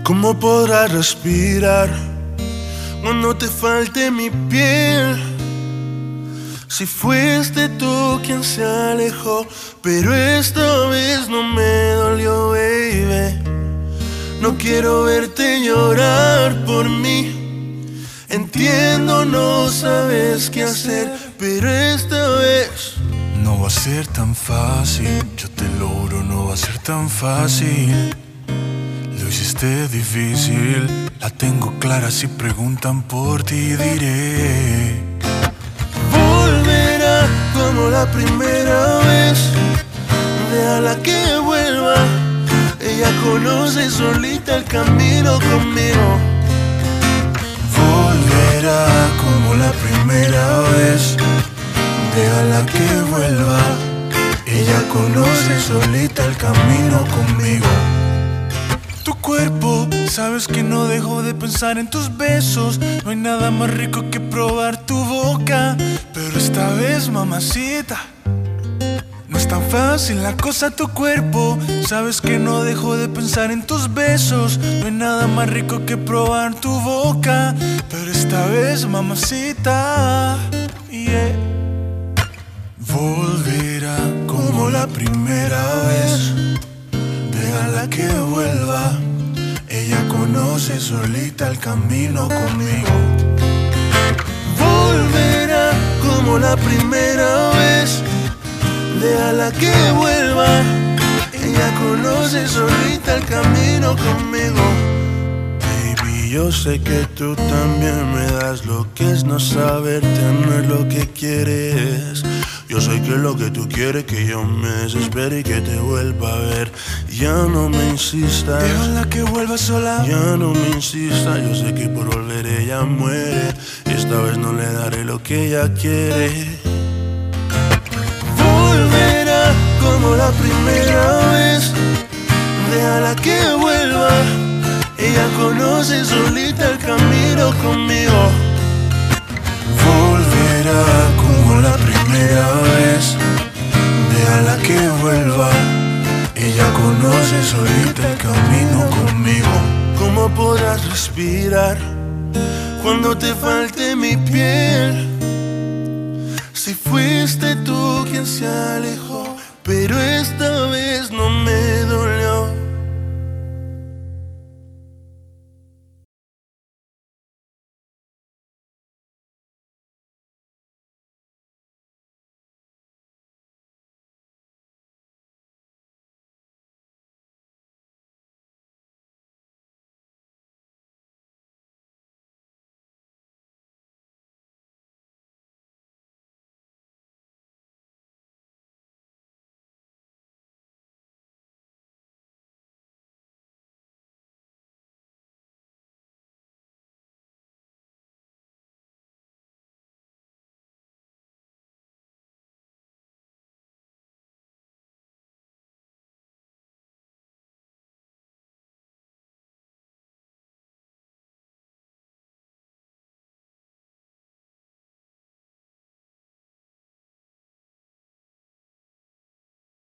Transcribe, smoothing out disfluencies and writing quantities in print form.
¿Cómo podrás respirar cuando te falte mi piel? Si fuiste tú quien se alejó, pero esta vez no me dolió, baby. No quiero verte llorar por mí. Entiendo, no sabes qué hacer, pero esta vez no va a ser tan fácil. Yo te lo juro, no va a ser tan fácil. Lo hiciste difícil. La tengo clara, si preguntan por ti diré: volverá como la primera vez. Déjala que vuelva. Ella conoce solita el camino conmigo. Volverá como la primera vez. Déjala que vuelva. Ella conoce solita el camino conmigo. Tu cuerpo, sabes que no dejo de pensar en tus besos. No hay nada más rico que probar tu boca. Pero esta vez, mamacita, no es tan fácil la cosa. Tu cuerpo, sabes que no dejo de pensar en tus besos. No hay nada más rico que probar tu boca. Pero esta vez, mamacita, yeah. Volverá como la primera vez. Déjala que vuelva. Ella conoce solita el camino conmigo. Volverá como la primera vez. Déjala que vuelva. Ella conoce solita el camino conmigo. Baby, yo sé que tú también me das lo que es no saber tener lo que quieres. Yo sé que lo que tú quieres que yo me desespere y que te vuelva a ver. Ya no me insistas. Déjala que vuelva sola. Ya no me insistas. Yo sé que por volver ella muere. Esta vez no le daré lo que ella quiere. Volverá como la primera vez. Déjala que vuelva. Ella conoce solita el camino conmigo. Volverá como la primera vez. Déjala que vuelva. Ella conoce solita el camino conmigo. ¿Cómo podrás respirar cuando te falte mi piel? Si fuiste tú quien se alejó, pero esta vez no me dolió.